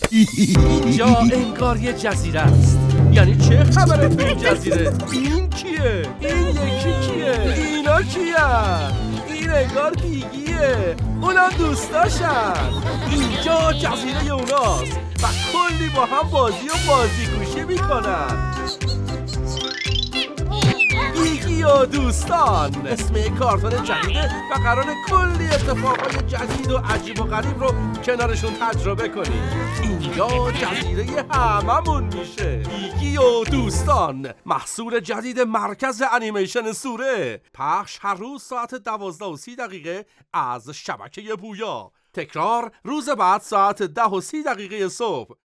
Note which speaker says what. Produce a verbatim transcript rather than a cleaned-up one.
Speaker 1: اینجا انگار یه جزیره است. یعنی چه خبره تو این جزیره؟ این کیه؟ این یکی کیه؟ اینا کیه؟ این انگار بیگیه، اونم دوستاشن. اینجا جزیره اوناست و کلی با هم بازی و بازی گوشی میکنن. بیگی و دوستان اسم کارتون جدیده و قرار کلی اتفاقای جدید و عجیب و غریب رو کنارشون تجربه کنیم. اینجا جزیره هممون میشه. بیگی و دوستان محصول جدید مرکز انیمیشن سوره، پخش هر روز ساعت دوازده و سی دقیقه از شبکه بویا، تکرار روز بعد ساعت ده و سی دقیقه صبح.